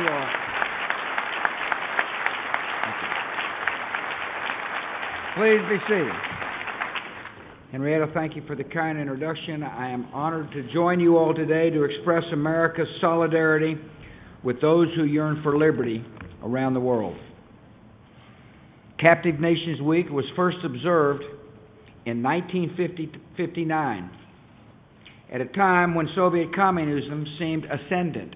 you all. Please be seated. Henrietta, thank you for the kind introduction. I am honored to join you all today to express America's solidarity with those who yearn for liberty around the world. Captive Nations Week was first observed in 1959, at a time when Soviet communism seemed ascendant.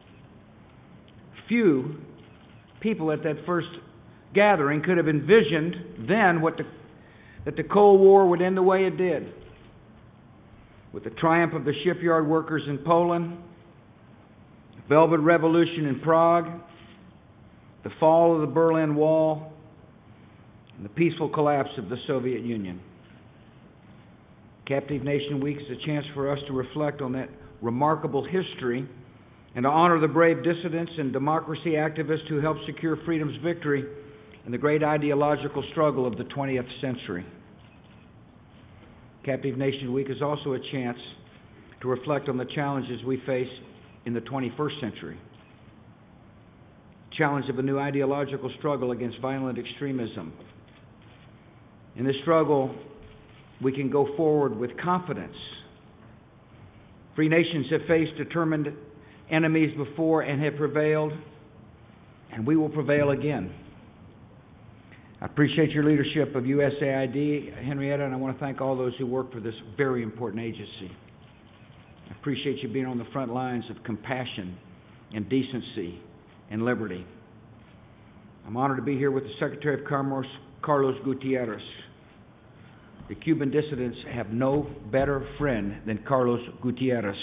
Few people at that first gathering could have envisioned then that the Cold War would end the way it did, with the triumph of the shipyard workers in Poland, the Velvet Revolution in Prague, the fall of the Berlin Wall, and the peaceful collapse of the Soviet Union. Captive Nation Week is a chance for us to reflect on that remarkable history and to honor the brave dissidents and democracy activists who helped secure freedom's victory in the great ideological struggle of the 20th century. Captive Nation Week is also a chance to reflect on the challenges we face in the 21st century. The challenge of a new ideological struggle against violent extremism. In this struggle, we can go forward with confidence. Free nations have faced determined enemies before and have prevailed, and we will prevail again. I appreciate your leadership of USAID, Henrietta, and I want to thank all those who work for this very important agency. I appreciate you being on the front lines of compassion and decency and liberty. I'm honored to be here with the Secretary of Commerce, Carlos Gutierrez. The Cuban dissidents have no better friend than Carlos Gutierrez.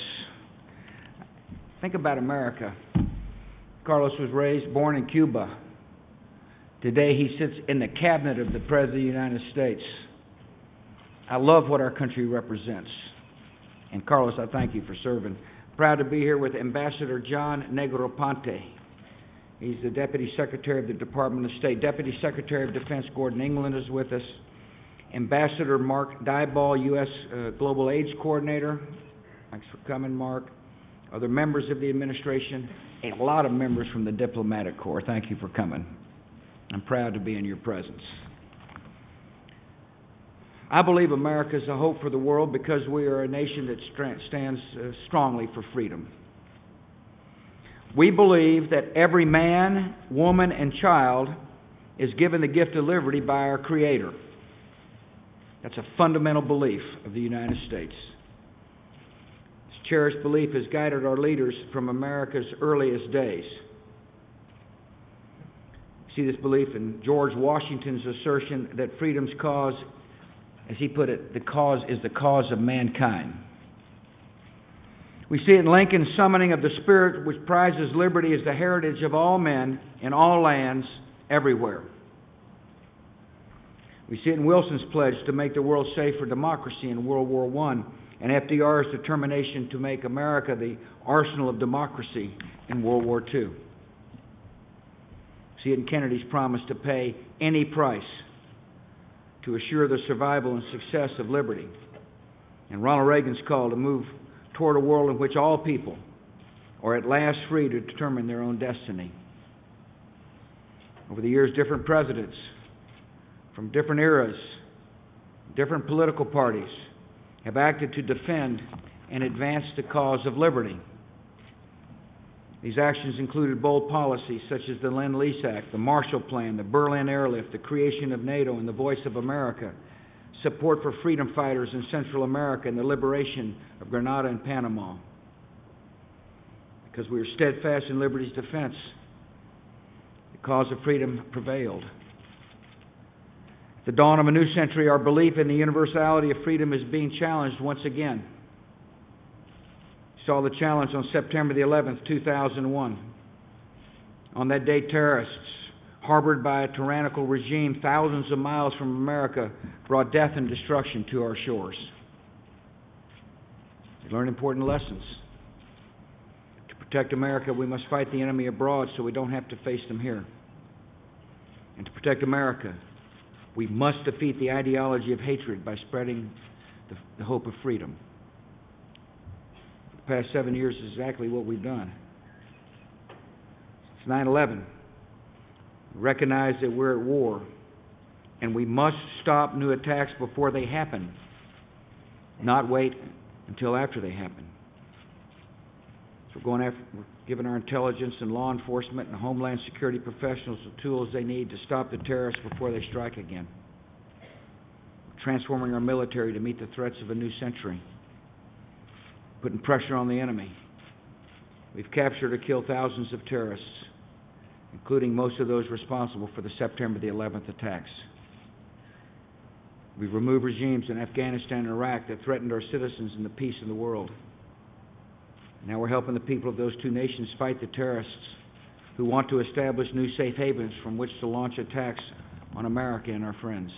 Think about America. Carlos was born in Cuba. Today he sits in the cabinet of the President of the United States. I love what our country represents. And Carlos, I thank you for serving. Proud to be here with Ambassador John Negroponte. He's the Deputy Secretary of the Department of State. Deputy Secretary of Defense Gordon England is with us. Ambassador Mark Dyball, U.S. Global AIDS Coordinator. Thanks for coming, Mark. Other members of the administration, a lot of members from the Diplomatic Corps. Thank you for coming. I'm proud to be in your presence. I believe America is a hope for the world because we are a nation that stands strongly for freedom. We believe that every man, woman, and child is given the gift of liberty by our Creator. That's a fundamental belief of the United States. This cherished belief has guided our leaders from America's earliest days. See this belief in George Washington's assertion that freedom's cause, as he put it, the cause is the cause of mankind. We see it in Lincoln's summoning of the spirit which prizes liberty as the heritage of all men in all lands, everywhere. We see it in Wilson's pledge to make the world safe for democracy in World War I, and FDR's determination to make America the arsenal of democracy in World War II. See it in Kennedy's promise to pay any price to assure the survival and success of liberty, and Ronald Reagan's call to move toward a world in which all people are at last free to determine their own destiny. Over the years, different presidents from different eras, different political parties have acted to defend and advance the cause of liberty. These actions included bold policies such as the Lend-Lease Act, the Marshall Plan, the Berlin Airlift, the creation of NATO and the Voice of America, support for freedom fighters in Central America, and the liberation of Grenada and Panama. Because we were steadfast in liberty's defense, the cause of freedom prevailed. At the dawn of a new century, our belief in the universality of freedom is being challenged once again. We saw the challenge on September the 11th, 2001. On that day, terrorists, harbored by a tyrannical regime thousands of miles from America, brought death and destruction to our shores. We learned important lessons. To protect America, we must fight the enemy abroad so we don't have to face them here. And to protect America, we must defeat the ideology of hatred by spreading the hope of freedom. The past 7 years is exactly what we've done. It's 9/11. We recognize that we're at war, and we must stop new attacks before they happen, not wait until after they happen. So we're giving our intelligence and law enforcement and homeland security professionals the tools they need to stop the terrorists before they strike again. We're transforming our military to meet the threats of a new century, putting pressure on the enemy. We've captured or killed thousands of terrorists, including most of those responsible for the September the 11th attacks. We've removed regimes in Afghanistan and Iraq that threatened our citizens and the peace in the world. Now we're helping the people of those two nations fight the terrorists who want to establish new safe havens from which to launch attacks on America and our friends.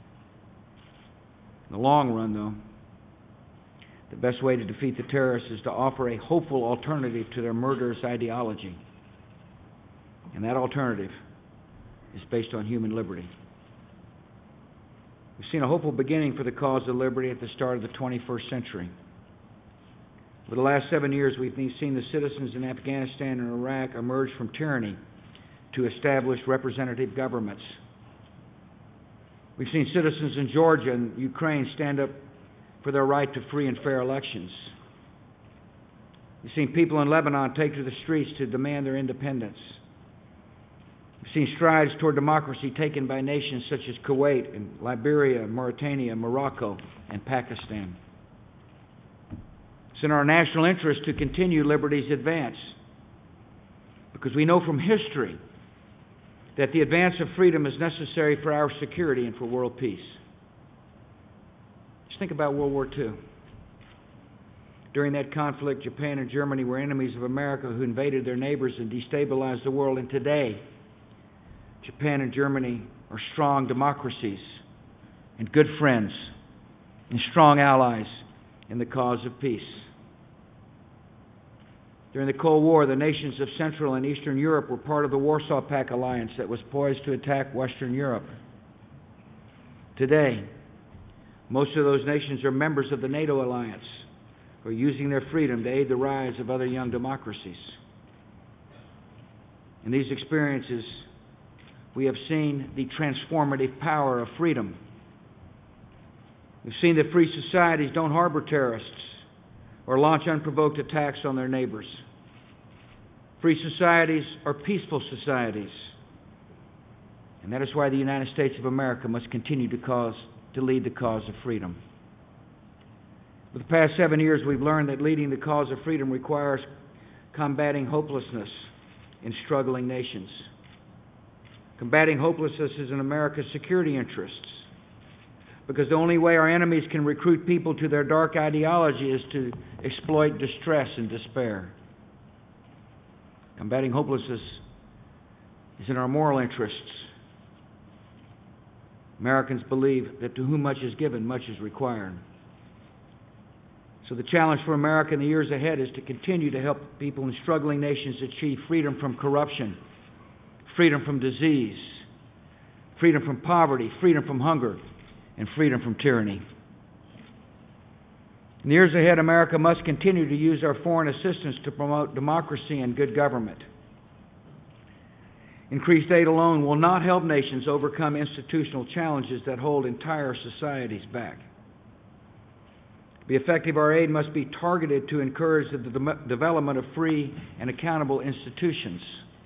In the long run, though, the best way to defeat the terrorists is to offer a hopeful alternative to their murderous ideology. And that alternative is based on human liberty. We've seen a hopeful beginning for the cause of liberty at the start of the 21st century. Over the last 7 years, we've seen the citizens in Afghanistan and Iraq emerge from tyranny to establish representative governments. We've seen citizens in Georgia and Ukraine stand up for their right to free and fair elections. We've seen people in Lebanon take to the streets to demand their independence. We've seen strides toward democracy taken by nations such as Kuwait and Liberia, Mauritania, Morocco, and Pakistan. It's in our national interest to continue liberty's advance, because we know from history that the advance of freedom is necessary for our security and for world peace. Just think about World War II. During that conflict, Japan and Germany were enemies of America who invaded their neighbors and destabilized the world. And today, Japan and Germany are strong democracies and good friends and strong allies in the cause of peace. During the Cold War, the nations of Central and Eastern Europe were part of the Warsaw Pact alliance that was poised to attack Western Europe. Today, most of those nations are members of the NATO alliance, who are using their freedom to aid the rise of other young democracies. In these experiences, we have seen the transformative power of freedom. We've seen that free societies don't harbor terrorists or launch unprovoked attacks on their neighbors. Free societies are peaceful societies. And that is why the United States of America must continue to lead the cause of freedom. For the past 7 years, we've learned that leading the cause of freedom requires combating hopelessness in struggling nations. Combating hopelessness is in America's security interests, because the only way our enemies can recruit people to their dark ideology is to exploit distress and despair. Combating hopelessness is in our moral interests. Americans believe that to whom much is given, much is required. So the challenge for America in the years ahead is to continue to help people in struggling nations achieve freedom from corruption, freedom from disease, freedom from poverty, freedom from hunger, and freedom from tyranny. In the years ahead, America must continue to use our foreign assistance to promote democracy and good government. Increased aid alone will not help nations overcome institutional challenges that hold entire societies back. To be effective, our aid must be targeted to encourage the development of free and accountable institutions.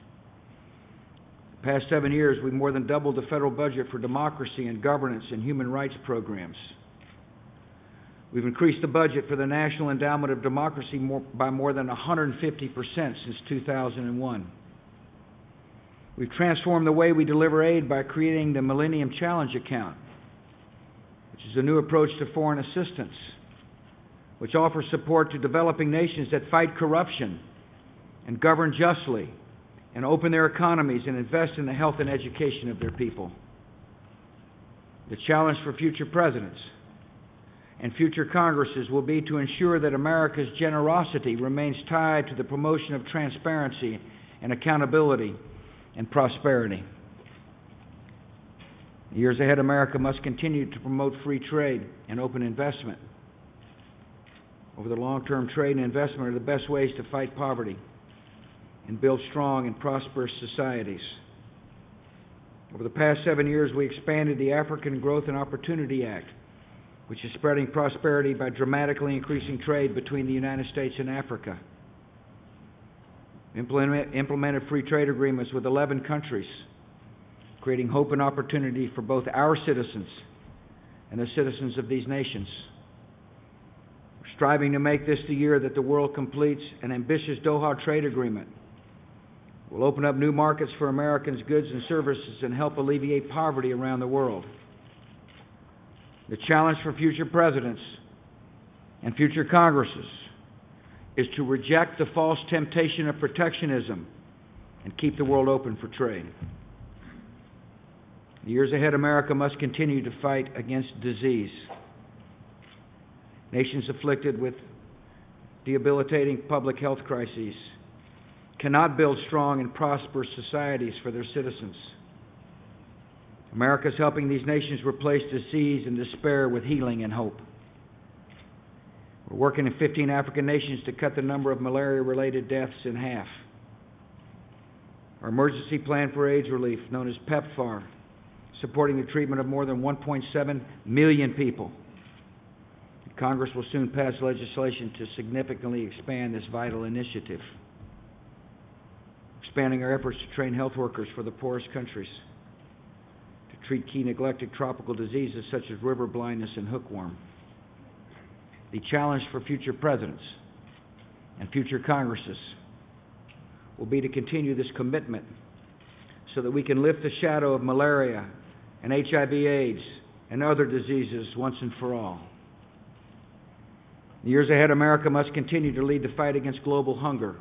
The past 7 years, we've more than doubled the federal budget for democracy and governance and human rights programs. We've increased the budget for the National Endowment of Democracy by more than 150% since 2001. We've transformed the way we deliver aid by creating the Millennium Challenge Account, which is a new approach to foreign assistance, which offers support to developing nations that fight corruption and govern justly and open their economies and invest in the health and education of their people. The challenge for future presidents and future Congresses will be to ensure that America's generosity remains tied to the promotion of transparency and accountability and prosperity. In the years ahead, America must continue to promote free trade and open investment. Over the long term, trade and investment are the best ways to fight poverty and build strong and prosperous societies. Over the past 7 years, we expanded the African Growth and Opportunity Act, which is spreading prosperity by dramatically increasing trade between the United States and Africa. Implemented free trade agreements with 11 countries, creating hope and opportunity for both our citizens and the citizens of these nations. We're striving to make this the year that the world completes an ambitious Doha trade agreement. We'll open up new markets for Americans' goods and services and help alleviate poverty around the world. The challenge for future presidents and future Congresses is to reject the false temptation of protectionism and keep the world open for trade. In the years ahead, America must continue to fight against disease. Nations afflicted with debilitating public health crises cannot build strong and prosperous societies for their citizens. America is helping these nations replace disease and despair with healing and hope. We're working in 15 African nations to cut the number of malaria-related deaths in half. Our emergency plan for AIDS relief, known as PEPFAR, supporting the treatment of more than 1.7 million people. Congress will soon pass legislation to significantly expand this vital initiative. Expanding our efforts to train health workers for the poorest countries, to treat key neglected tropical diseases such as river blindness and hookworm. The challenge for future presidents and future Congresses will be to continue this commitment so that we can lift the shadow of malaria and HIV/AIDS and other diseases once and for all. In the years ahead, America must continue to lead the fight against global hunger.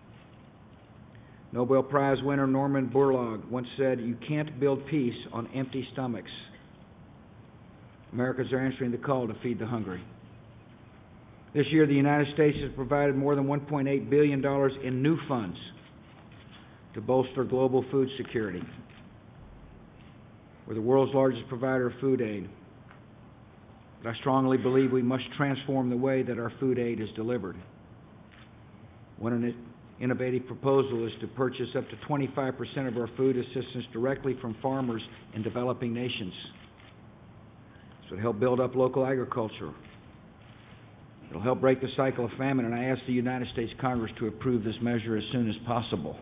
Nobel Prize winner Norman Borlaug once said, "You can't build peace on empty stomachs." Americans are answering the call to feed the hungry. This year, the United States has provided more than $1.8 billion in new funds to bolster global food security. We're the world's largest provider of food aid. But I strongly believe we must transform the way that our food aid is delivered. One innovative proposal is to purchase up to 25% of our food assistance directly from farmers in developing nations. This would help build up local agriculture. It'll help break the cycle of famine, and I ask the United States Congress to approve this measure as soon as possible.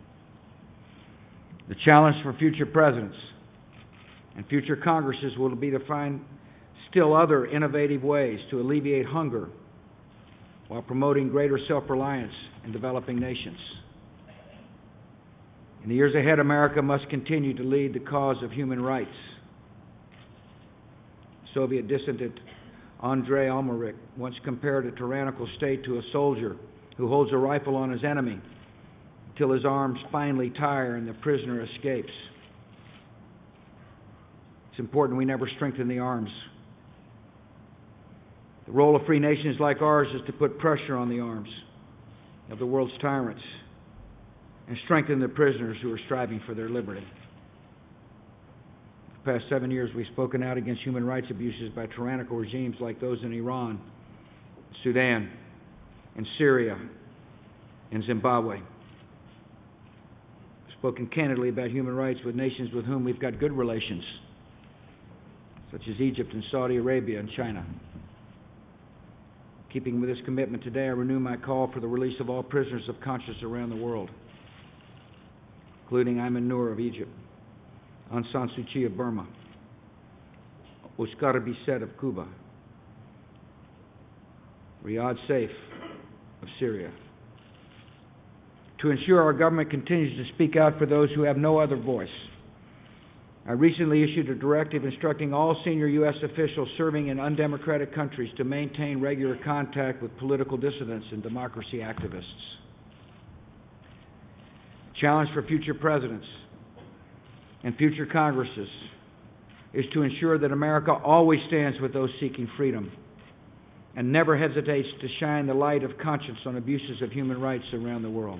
The challenge for future presidents and future Congresses will be to find still other innovative ways to alleviate hunger while promoting greater self-reliance in developing nations. In the years ahead, America must continue to lead the cause of human rights. Soviet dissident Andrei Almerich once compared a tyrannical state to a soldier who holds a rifle on his enemy until his arms finally tire and the prisoner escapes. It's important we never strengthen the arms. The role of free nations like ours is to put pressure on the arms of the world's tyrants and strengthen the prisoners who are striving for their liberty. For the past 7 years, we've spoken out against human rights abuses by tyrannical regimes like those in Iran, Sudan, and Syria, and Zimbabwe. We've spoken candidly about human rights with nations with whom we've got good relations, such as Egypt and Saudi Arabia and China. Keeping with this commitment today, I renew my call for the release of all prisoners of conscience around the world, including Ayman Noor of Egypt, Aung San Suu Kyi of Burma, Oscar Bisset of Cuba, Riyad Saif of Syria. To ensure our government continues to speak out for those who have no other voice, I recently issued a directive instructing all senior U.S. officials serving in undemocratic countries to maintain regular contact with political dissidents and democracy activists. The challenge for future presidents and future Congresses is to ensure that America always stands with those seeking freedom and never hesitates to shine the light of conscience on abuses of human rights around the world.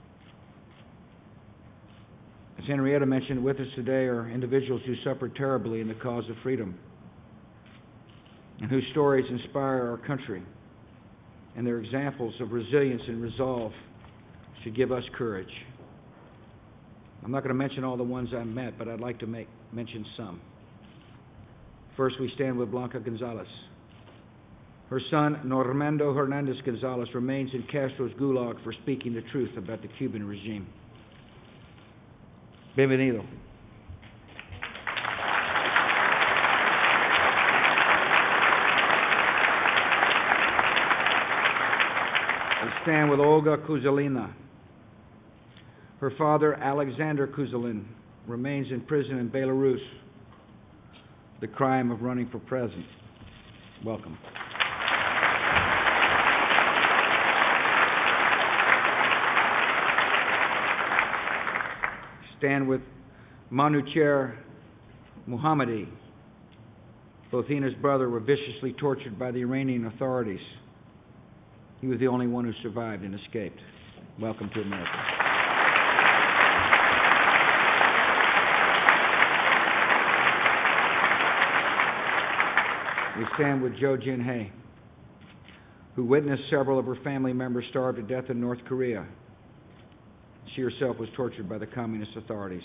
As Henrietta mentioned, with us today are individuals who suffered terribly in the cause of freedom and whose stories inspire our country, and their examples of resilience and resolve should give us courage. I'm not going to mention all the ones I met, but I'd like to mention some. First, we stand with Blanca Gonzalez. Her son, Normando Hernandez Gonzalez, remains in Castro's gulag for speaking the truth about the Cuban regime. Bienvenido. We stand with Olga Kuzalina. Her father, Alexander Kuzalin, remains in prison in Belarus. The crime of running for president. Welcome. Stand with Manucher Mohammadi. Both he and his brother were viciously tortured by the Iranian authorities. He was the only one who survived and escaped. Welcome to America. We stand with Jo Jin-Hae, who witnessed several of her family members starve to death in North Korea. She herself was tortured by the communist authorities.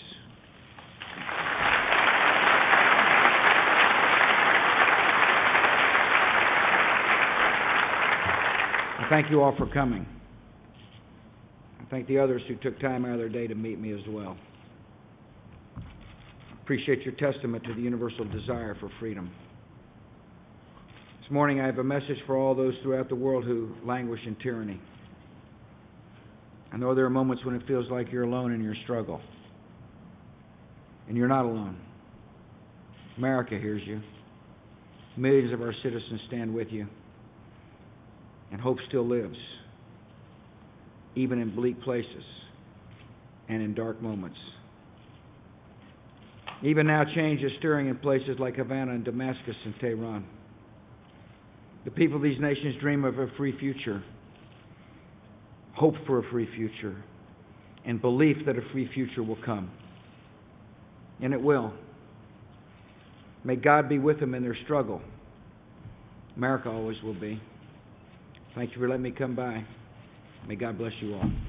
I thank you all for coming. I thank the others who took time out of their day to meet me as well. I appreciate your testament to the universal desire for freedom. This morning I have a message for all those throughout the world who languish in tyranny. I know there are moments when it feels like you're alone in your struggle. And you're not alone. America hears you. Millions of our citizens stand with you. And hope still lives, even in bleak places and in dark moments. Even now, change is stirring in places like Havana and Damascus and Tehran. The people of these nations dream of a free future, hope for a free future, and belief that a free future will come. And it will. May God be with them in their struggle. America always will be. Thank you for letting me come by. May God bless you all.